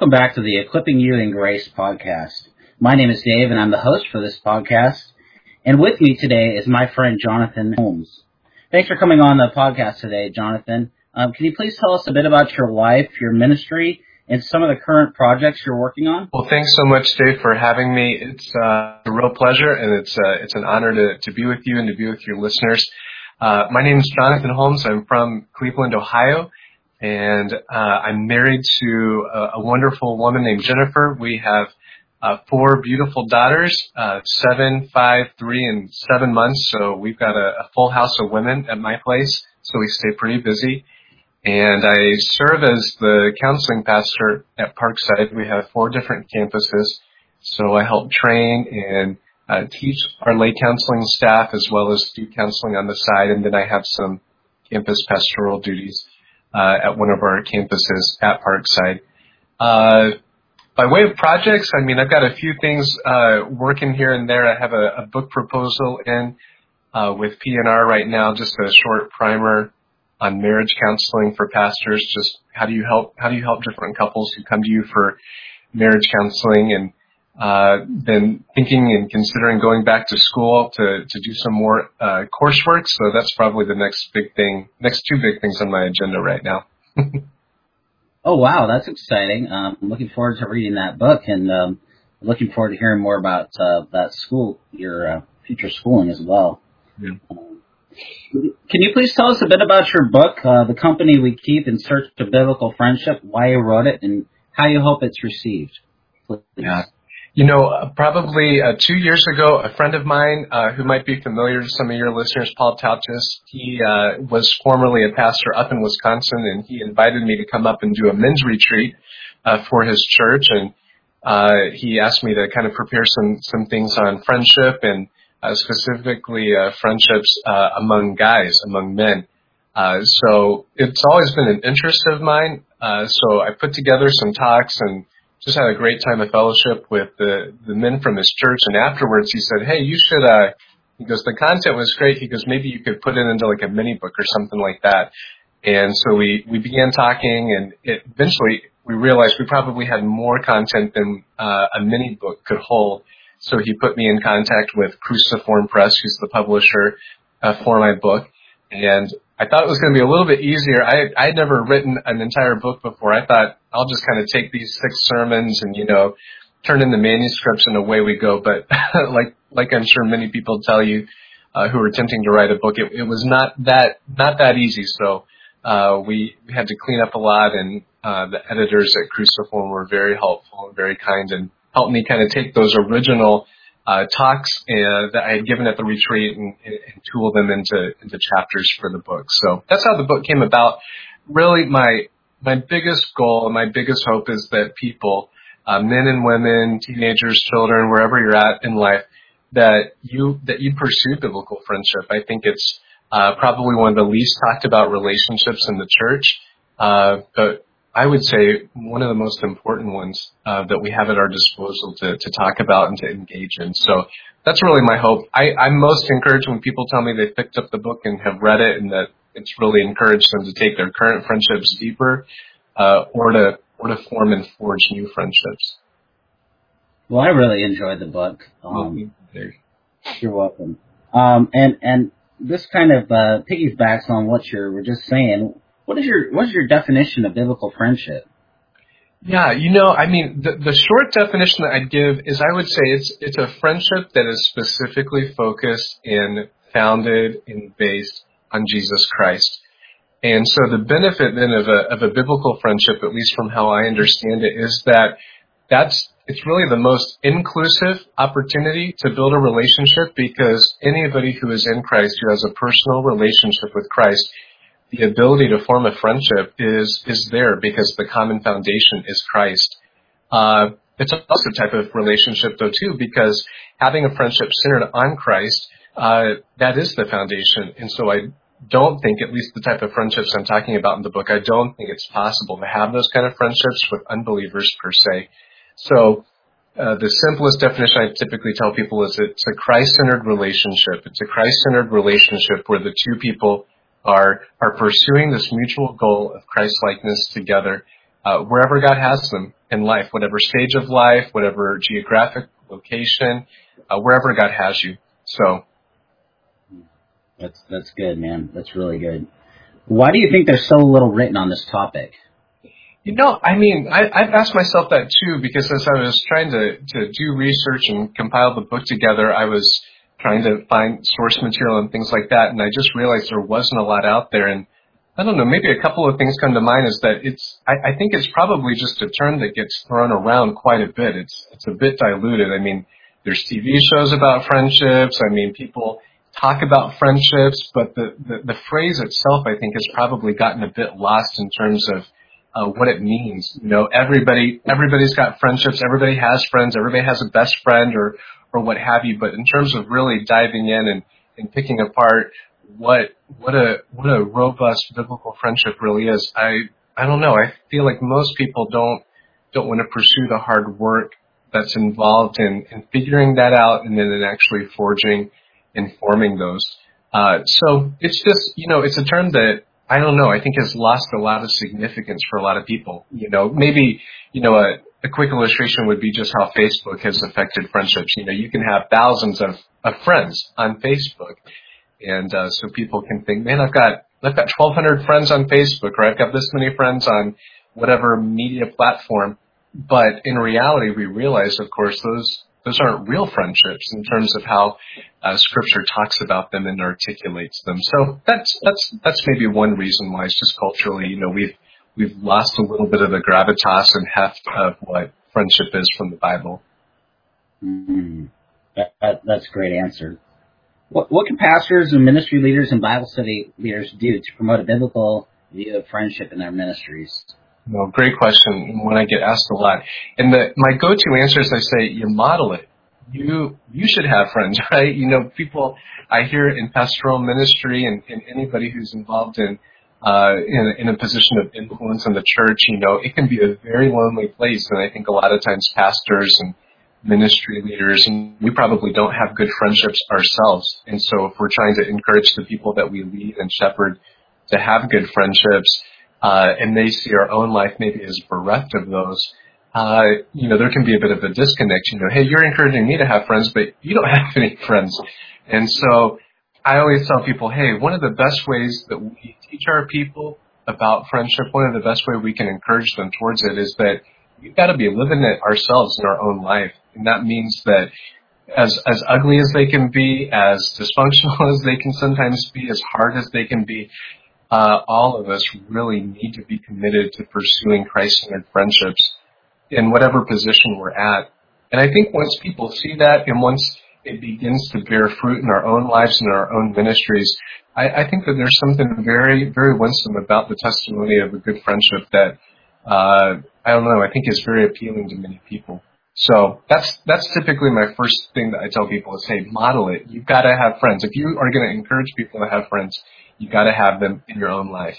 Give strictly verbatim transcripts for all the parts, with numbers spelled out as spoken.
welcome back to the Equipping You in Grace podcast. My name is Dave, and I'm the host for this podcast. And with me today is my friend Jonathan Holmes. Thanks for coming on the podcast today, Jonathan. Um, can you please tell us a bit about your life, your ministry, and some of the current projects you're working on? Well, thanks so much, Dave, for having me. It's uh, a real pleasure, and it's uh, it's an honor to, to be with you and to be with your listeners. Uh, my name is Jonathan Holmes. I'm from Cleveland, Ohio, and uh, I'm married to a, a wonderful woman named Jennifer. We have uh, four beautiful daughters, uh, seven, five, three, and seven months. So we've got a, a full house of women at my place, so we stay pretty busy. And I serve as the counseling pastor at Parkside. We have four different campuses, so I help train and uh, teach our lay counseling staff as well as do counseling on the side, and then I have some campus pastoral duties uh, at one of our campuses at Parkside. Uh, by way of projects, I mean, I've got a few things uh, working here and there. I have a, a book proposal in uh, with P N R right now, just a short primer on marriage counseling for pastors. Just how do you help, how do you help different couples who come to you for marriage counseling, and uh, then thinking and considering going back to school to, to do some more uh, coursework. So that's probably the next big thing, next two big things on my agenda right now. Oh, wow, that's exciting. Um, I'm looking forward to reading that book, and um, looking forward to hearing more about uh, that school, your uh, future schooling as well. Yeah. Um, Can you please tell us a bit about your book, uh, The Company We Keep in Search of Biblical Friendship, why you wrote it, and how you hope it's received? Please. Yeah. You know, uh, probably uh, two years ago, a friend of mine uh, who might be familiar to some of your listeners, Paul Tautis, he uh, was formerly a pastor up in Wisconsin, and he invited me to come up and do a men's retreat uh, for his church, and uh, he asked me to kind of prepare some some things on friendship and Uh, specifically uh, friendships uh, among guys, among men. Uh, so it's always been an interest of mine. Uh, so I put together some talks and just had a great time of fellowship with the, the men from his church. And afterwards he said, hey, you should, uh, he goes, the content was great. He goes, maybe you could put it into like a mini book or something like that. And so we, we began talking, and it, eventually we realized we probably had more content than uh, a mini book could hold. So he put me in contact with Cruciform Press, who's the publisher uh, for my book. And I thought it was going to be a little bit easier. I I had never written an entire book before. I thought I'll just kind of take these six sermons and, you know, turn in the manuscripts and away we go. But like like I'm sure many people tell you uh, who are attempting to write a book, it, it was not that not that easy. So uh, we, we had to clean up a lot, and uh, the editors at Cruciform were very helpful and very kind, and helped me kind of take those original uh, talks uh, that I had given at the retreat and, and tool them into into chapters for the book. So that's how the book came about. Really, my my biggest goal, my biggest hope is that people, uh, men and women, teenagers, children, wherever you're at in life, that you that you pursue biblical friendship. I think it's uh, probably one of the least talked about relationships in the church, uh, but I would say one of the most important ones uh, that we have at our disposal to, to talk about and to engage in. So that's really my hope. I, I'm most encouraged when people tell me they picked up the book and have read it, and that it's really encouraged them to take their current friendships deeper, uh, or to or to form and forge new friendships. Well, I really enjoyed the book. Um, well, you're welcome. Um, and and this kind of uh, piggybacks on what you were just saying. What is your what's your definition of biblical friendship? Yeah, you know, I mean, the, the short definition that I'd give is I would say it's it's a friendship that is specifically focused and founded and based on Jesus Christ. And so the benefit then of a of a biblical friendship, at least from how I understand it, is that that's it's really the most inclusive opportunity to build a relationship, because anybody who is in Christ, who has a personal relationship with Christ, the ability to form a friendship is is there because the common foundation is Christ. Uh, it's also a type of relationship, though, too, because having a friendship centered on Christ, uh, that is the foundation. And so I don't think, at least the type of friendships I'm talking about in the book, I don't think it's possible to have those kind of friendships with unbelievers per se. So uh, the simplest definition I typically tell people is it's a Christ-centered relationship. It's a Christ-centered relationship where the two people are are pursuing this mutual goal of Christ-likeness together, uh, wherever God has them. in life, whatever stage of life, whatever geographic location, uh, wherever God has you. So That's that's good, man. That's really good. Why do you think there's so little written on this topic? You know, I mean, I, I've asked myself that too, because as I was trying to, to do research and compile the book together, I was trying to find source material and things like that, and I just realized there wasn't a lot out there. And I don't know, maybe a couple of things come to mind is that it's, I, I think it's probably just a term that gets thrown around quite a bit. It's, it's a bit diluted. I mean, there's T V shows about friendships. I mean, people talk about friendships, but the, the, the phrase itself, I think, has probably gotten a bit lost in terms of Uh, what it means. You know, everybody, everybody's got friendships. Everybody has friends. Everybody has a best friend or, or what have you. But in terms of really diving in and, and picking apart what, what a, what a robust biblical friendship really is, I, I don't know. I feel like most people don't, don't want to pursue the hard work that's involved in, in figuring that out and then in actually forging and forming those. Uh, so it's just, you know, it's a term that, I don't know, I think has lost a lot of significance for a lot of people. You know, maybe, you know, a, a quick illustration would be just how Facebook has affected friendships. You know, you can have thousands of, of friends on Facebook. And, uh, so people can think, man, I've got, I've got twelve hundred friends on Facebook, or I've got this many friends on whatever media platform. But in reality, we realize, of course, those, those aren't real friendships in terms of how uh, Scripture talks about them and articulates them. So that's that's that's maybe one reason why it's just culturally, you know, we've we've lost a little bit of the gravitas and heft of what friendship is from the Bible. Mm-hmm. That, that, that's a great answer. What what can pastors and ministry leaders and Bible study leaders do to promote a biblical view of friendship in their ministries? No, great question. One I get asked a lot. And the, my go-to answer is I say, you model it. You, you should have friends, right? You know, people I hear in pastoral ministry and, and anybody who's involved in, uh, in, in a position of influence in the church, you know, it can be a very lonely place. And I think a lot of times pastors and ministry leaders, and we probably don't have good friendships ourselves. And so if we're trying to encourage the people that we lead and shepherd to have good friendships, Uh, and they see our own life maybe as bereft of those, uh, you know, there can be a bit of a disconnect. You know, hey, you're encouraging me to have friends, but you don't have any friends. And so I always tell people, hey, one of the best ways that we teach our people about friendship, one of the best way we can encourage them towards it is that we've got to be living it ourselves in our own life. And that means that as, as ugly as they can be, as dysfunctional as they can sometimes be, as hard as they can be, Uh, all of us really need to be committed to pursuing Christ-centered friendships in whatever position we're at. And I think once people see that and once it begins to bear fruit in our own lives and our own ministries, I, I think that there's something very, very winsome about the testimony of a good friendship that, uh, I don't know, I think is very appealing to many people. So that's, that's typically my first thing that I tell people is, hey, model it. You've got to have friends. If you are going to encourage people to have friends, you got to have them in your own life.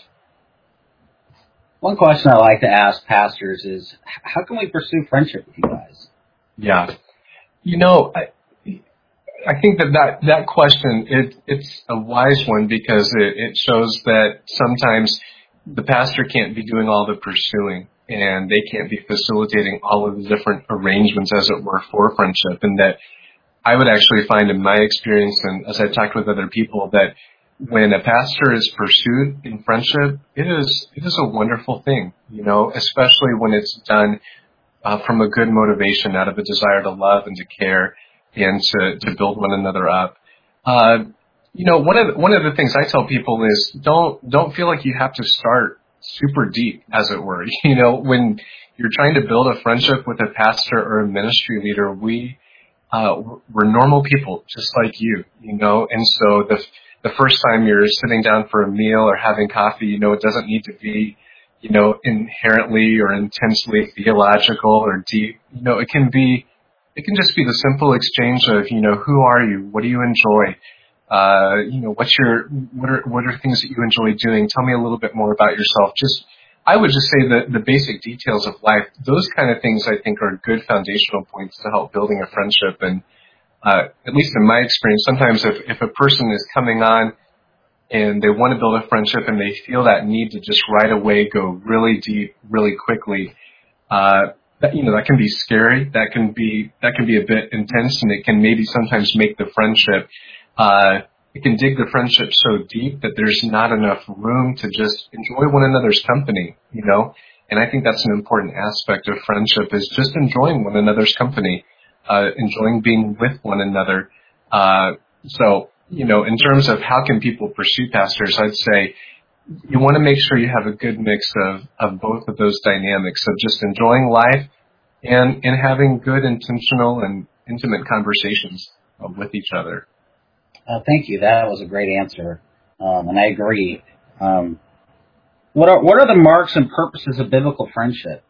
One question I like to ask pastors is, how can we pursue friendship with you guys? Yeah. You know, I, I think that that, that question, it, it's a wise one because it, it shows that sometimes the pastor can't be doing all the pursuing and they can't be facilitating all of the different arrangements, as it were, for friendship. And that I would actually find in my experience, and as I've talked with other people, that when a pastor is pursued in friendship, it is it is a wonderful thing, you know, especially when it's done uh, from a good motivation, out of a desire to love and to care and to, to build one another up. Uh, you know, one of the, one of the things I tell people is don't don't feel like you have to start super deep, as it were. You know, when you're trying to build a friendship with a pastor or a ministry leader, we uh, we're normal people just like you, you know, and so the The first time you're sitting down for a meal or having coffee, you know, it doesn't need to be, you know, inherently or intensely theological or deep. You know, it can be, it can just be the simple exchange of, you know, who are you? What do you enjoy? Uh, you know, what's your, what are, what are things that you enjoy doing? Tell me a little bit more about yourself. Just, I would just say that the basic details of life, those kind of things I think are good foundational points to help building a friendship. And Uh, at least in my experience, sometimes if, if a person is coming on and they want to build a friendship and they feel that need to just right away go really deep, really quickly, uh, that, you know, that can be scary. That can be, that can be a bit intense, and it can maybe sometimes make the friendship, uh, it can dig the friendship so deep that there's not enough room to just enjoy one another's company, you know? And I think that's an important aspect of friendship, is just enjoying one another's company, uh, enjoying being with one another. Uh, so, you know, in terms of how can people pursue pastors, I'd say you want to make sure you have a good mix of, of both of those dynamics of just enjoying life and, and having good, intentional, and intimate conversations uh, with each other. Uh, thank you. That was a great answer, um, and I agree. Um, what are what are the marks and purposes of biblical friendship?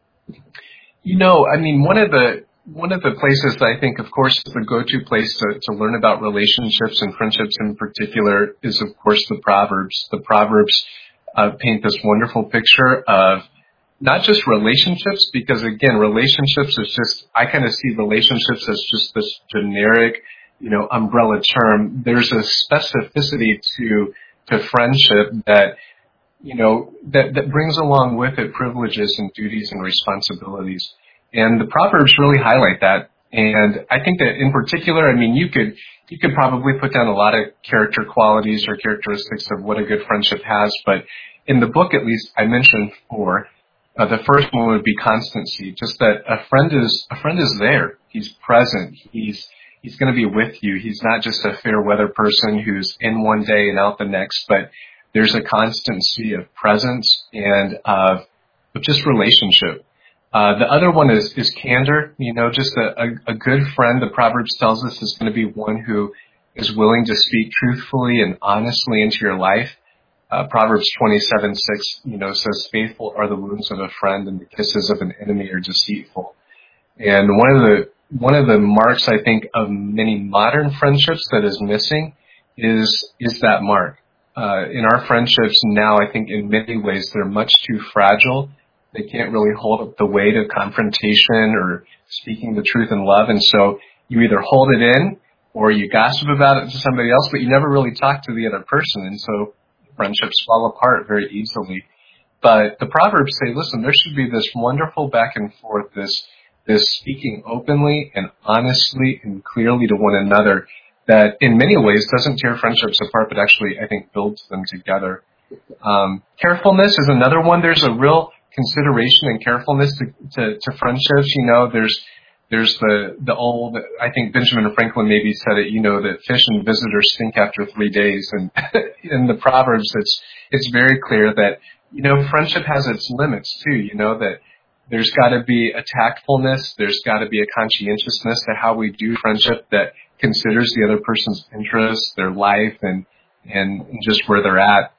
You know, I mean, one of the one of the places that I think, of course, is the go-to place to, to learn about relationships and friendships in particular is, of course, the Proverbs. The Proverbs uh, paint this wonderful picture of not just relationships, because again, relationships is just, I kind of see relationships as just this generic, you know, umbrella term. There's a specificity to to friendship that, you know, that, that brings along with it privileges and duties and responsibilities. And the Proverbs really highlight that. And I think that in particular, I mean, you could, you could probably put down a lot of character qualities or characteristics of what a good friendship has. But in the book, at least, I mentioned four. Uh, the first one would be constancy, just that a friend is, a friend is there. He's present. He's, he's going to be with you. He's not just a fair weather person who's in one day and out the next, but there's a constancy of presence and of, of just relationship. Uh, the other one is, is candor. You know, just a, a, a good friend, the Proverbs tells us, is going to be one who is willing to speak truthfully and honestly into your life. Uh, Proverbs twenty-seven six, you know, says, faithful are the wounds of a friend and the kisses of an enemy are deceitful. And one of the, one of the marks, I think, of many modern friendships that is missing is, is that mark. Uh, in our friendships now, I think in many ways they're much too fragile. They can't really hold up the weight of confrontation or speaking the truth in love. And so you either hold it in or you gossip about it to somebody else, but you never really talk to the other person. And so friendships fall apart very easily. But the Proverbs say, listen, there should be this wonderful back and forth, this, this speaking openly and honestly and clearly to one another that in many ways doesn't tear friendships apart, but actually, I think, builds them together. Um, carefulness is another one. There's a real consideration and carefulness to, to, to friendships. You know, there's, there's the, the old, I think Benjamin Franklin maybe said it, you know, that fish and visitors stink after three days. And in the Proverbs, it's, it's very clear that, you know, friendship has its limits too, you know, that there's got to be a tactfulness, there's got to be a conscientiousness to how we do friendship that considers the other person's interests, their life, and, and just where they're at.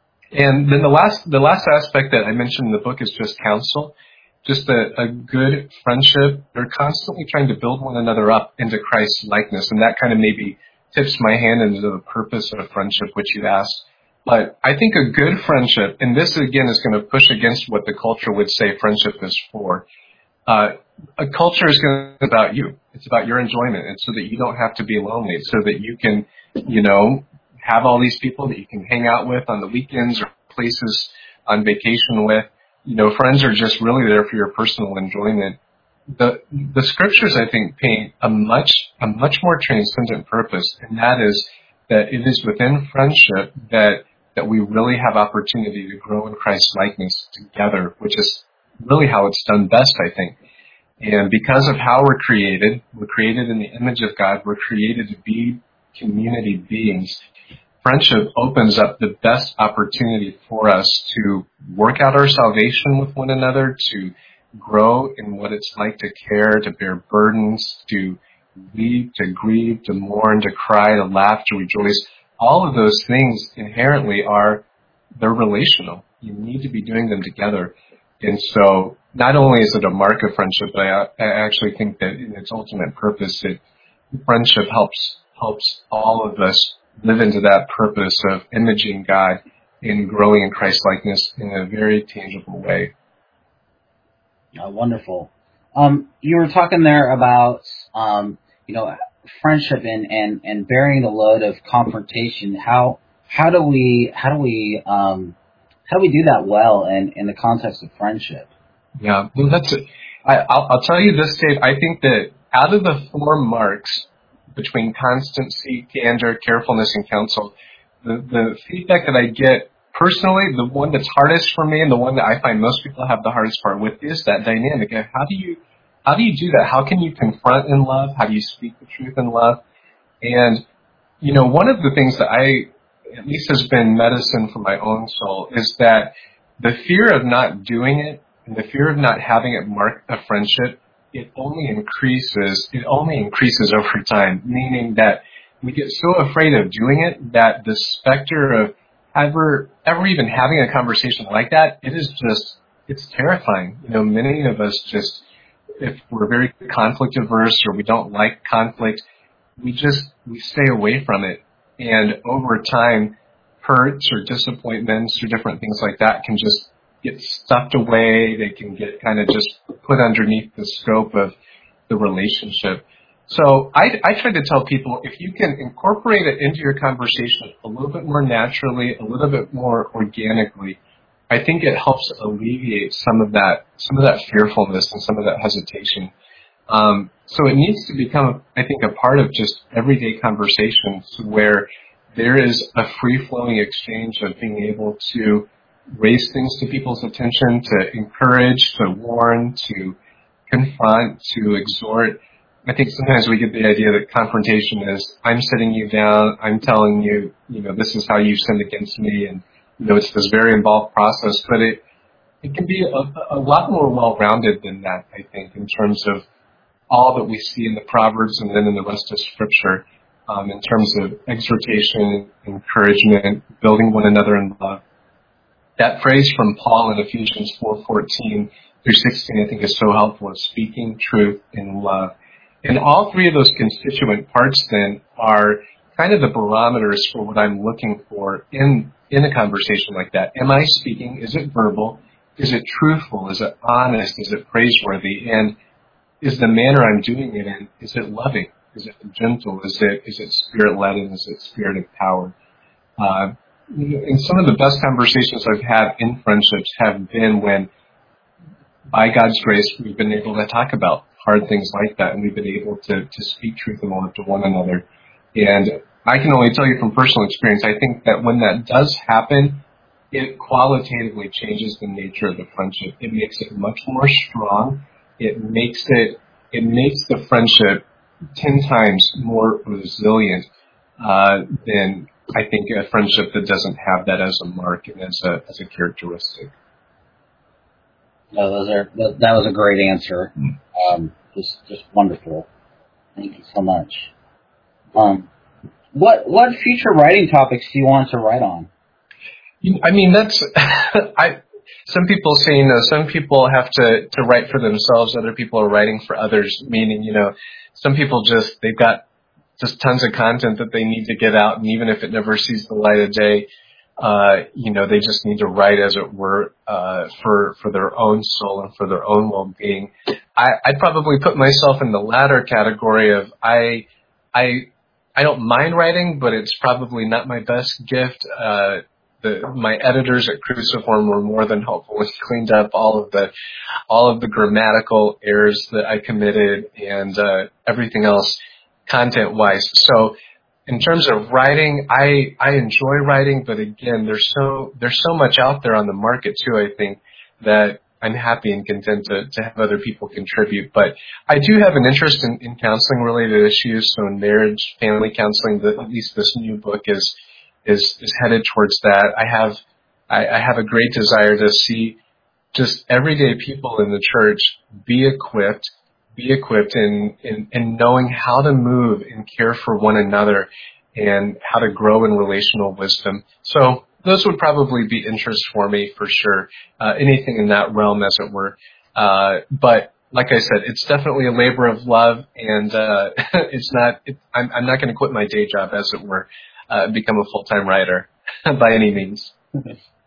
And then the last, the last aspect that I mentioned in the book is just counsel. Just a, a good friendship. They're constantly trying to build one another up into Christ's likeness. And that kind of maybe tips my hand into the purpose of friendship, which you asked. But I think a good friendship, and this again is going to push against what the culture would say friendship is for. Uh, a culture is going to be about you. It's about your enjoyment. And so that you don't have to be lonely. It's so that you can, you know, have all these people that you can hang out with on the weekends or places on vacation with. You know, friends are just really there for your personal enjoyment. The the scriptures, I think, paint a much a much more transcendent purpose, and that is that it is within friendship that that we really have opportunity to grow in Christ's likeness together, which is really how it's done best, I think. And because of how we're created, we're created in the image of God. We're created to be community beings. Friendship opens up the best opportunity for us to work out our salvation with one another, to grow in what it's like to care, to bear burdens, to weep, to grieve, to mourn, to cry, to laugh, to rejoice. All of those things inherently are, they're relational. You need to be doing them together. And so not only is it a mark of friendship, but I, I actually think that in its ultimate purpose, it, friendship helps, helps all of us live into that purpose of imaging God and growing in Christ likeness in a very tangible way. Oh, wonderful. Um, you were talking there about, um, you know, friendship and, and, and bearing the load of confrontation. How, how do we, how do we, um, how do we do that well in, in the context of friendship? Yeah, well, that's a, I, I'll, I'll tell you this, Dave. I think that out of the four marks between constancy, candor, carefulness, and counsel, the, the feedback that I get personally, the one that's hardest for me and the one that I find most people have the hardest part with is that dynamic. How do you how do you do that? How can you confront in love? How do you speak the truth in love? And, you know, one of the things that I, at least has been medicine for my own soul, is that the fear of not doing it and the fear of not having it mark a friendship, it only increases, it only increases over time, meaning that we get so afraid of doing it that the specter of ever, ever even having a conversation like that, it is just, it's terrifying. You know, many of us just, if we're very conflict averse or we don't like conflict, we just, we stay away from it. And over time, hurts or disappointments or different things like that can just get stuffed away. They can get kind of just put underneath the scope of the relationship. So I, I try to tell people, if you can incorporate it into your conversation a little bit more naturally, a little bit more organically, I think it helps alleviate some of that, some of that fearfulness and some of that hesitation. Um, so it needs to become, I think, a part of just everyday conversations where there is a free-flowing exchange of being able to raise things to people's attention, to encourage, to warn, to confront, to exhort. I think sometimes we get the idea that confrontation is, I'm sitting you down, I'm telling you, you know, this is how you sinned against me, and, you know, it's this very involved process, but it, it can be a, a lot more well-rounded than that, I think, in terms of all that we see in the Proverbs and then in the rest of Scripture, um, in terms of exhortation, encouragement, building one another in love. That phrase from Paul in Ephesians four fourteen through sixteen, I think, is so helpful, is speaking truth in love. And all three of those constituent parts then are kind of the barometers for what I'm looking for in, in a conversation like that. Am I speaking? Is it verbal? Is it truthful? Is it honest? Is it praiseworthy? And is the manner I'm doing it in, is it loving? Is it gentle? Is it, is it spirit-led? And is it spirit-empowered? Uh, and some of the best conversations I've had in friendships have been when, by God's grace, we've been able to talk about hard things like that, and we've been able to, to speak truth and love to one another. And I can only tell you from personal experience, I think that when that does happen, it qualitatively changes the nature of the friendship. It makes it much more strong. It makes it, it makes the friendship ten times more resilient uh, than, I think, a friendship that doesn't have that as a mark and as a as a characteristic. No, those are that, that was a great answer. Um, just just wonderful. Thank you so much. Um, what what future writing topics do you want to write on? I mean, that's I. Some people say, you know, some people have to, to write for themselves. Other people are writing for others, meaning, you know, some people just, they've got just tons of content that they need to get out. And even if it never sees the light of day, uh, you know, they just need to write, as it were, uh, for, for their own soul and for their own well-being. I, I'd probably put myself in the latter category of I, I, I don't mind writing, but it's probably not my best gift. Uh, The, my editors at Cruciform were more than helpful and cleaned up all of the all of the grammatical errors that I committed and uh, everything else content-wise. So in terms of writing, I I enjoy writing, but again, there's so there's so much out there on the market too, I think, that I'm happy and content to, to have other people contribute. But I do have an interest in, in counseling-related issues, so in marriage, family counseling, the, at least this new book is is is headed towards that. I have I, I have a great desire to see just everyday people in the church be equipped, be equipped in, in, in knowing how to move and care for one another and how to grow in relational wisdom. So those would probably be interests for me for sure. Uh, anything in that realm, as it were. Uh, but like I said, it's definitely a labor of love, and uh, it's not. It, I'm, I'm not going to quit my day job, as it were. Uh, become a full-time writer by any means. Uh,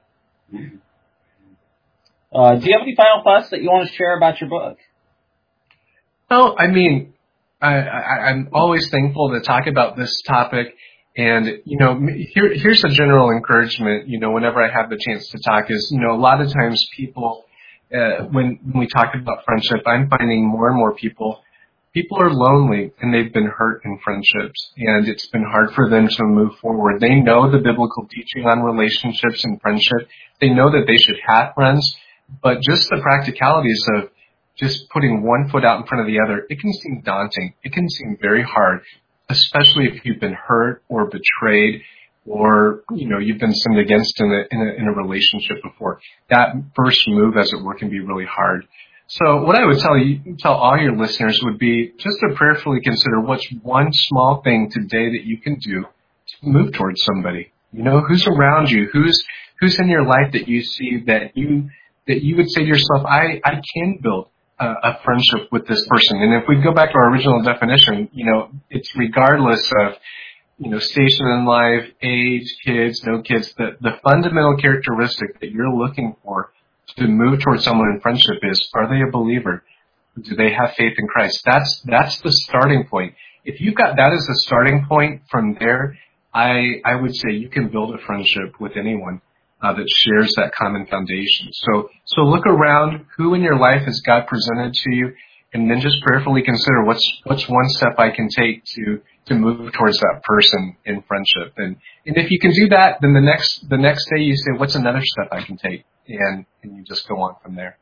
do you have any final thoughts that you want to share about your book? Well, I mean, I, I, I'm always thankful to talk about this topic. And, you know, here, here's a general encouragement, you know, whenever I have the chance to talk is, you know, a lot of times people uh, when, when we talk about friendship, I'm finding more and more people, people are lonely and they've been hurt in friendships, and it's been hard for them to move forward. They know the biblical teaching on relationships and friendship. They know that they should have friends, but just the practicalities of just putting one foot out in front of the other, it can seem daunting. It can seem very hard, especially if you've been hurt or betrayed, or, you know, you've been sinned against in a, in a, in a relationship before. That first move, as it were, can be really hard. So what I would tell you, tell all your listeners would be just to prayerfully consider what's one small thing today that you can do to move towards somebody. You know, who's around you, who's, who's in your life that you see that you, that you would say to yourself, I, I can build a, a friendship with this person. And if we go back to our original definition, you know, it's regardless of, you know, station in life, age, kids, no kids, the, the fundamental characteristic that you're looking for to move towards someone in friendship is, are they a believer? Do they have faith in Christ? That's, that's the starting point. If you've got that as the starting point, from there, I, I would say you can build a friendship with anyone uh, that shares that common foundation. So, so look around, who in your life has God presented to you, and then just prayerfully consider what's, what's one step I can take to, to move towards that person in friendship. And, and if you can do that, then the next, the next day you say, what's another step I can take? And, and you just go on from there.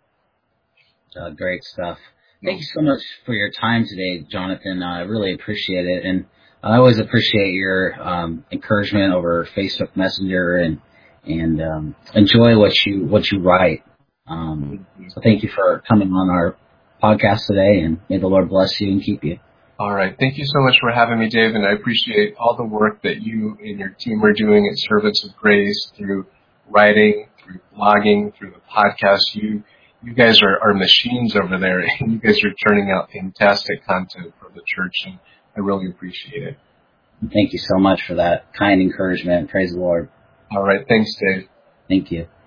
Uh, great stuff. Thank you so much for your time today, Jonathan. I really appreciate it. And I always appreciate your, um, encouragement over Facebook Messenger, and, and, um, enjoy what you, what you write. Um, so thank you for coming on our podcast today, and may the Lord bless you and keep you. All right. Thank you so much for having me, Dave, and I appreciate all the work that you and your team are doing at Servants of Grace through writing, through blogging, through the podcast. You you guys are, are machines over there, and you guys are turning out fantastic content for the church, and I really appreciate it. Thank you so much for that kind encouragement. Praise the Lord. All right. Thanks, Dave. Thank you.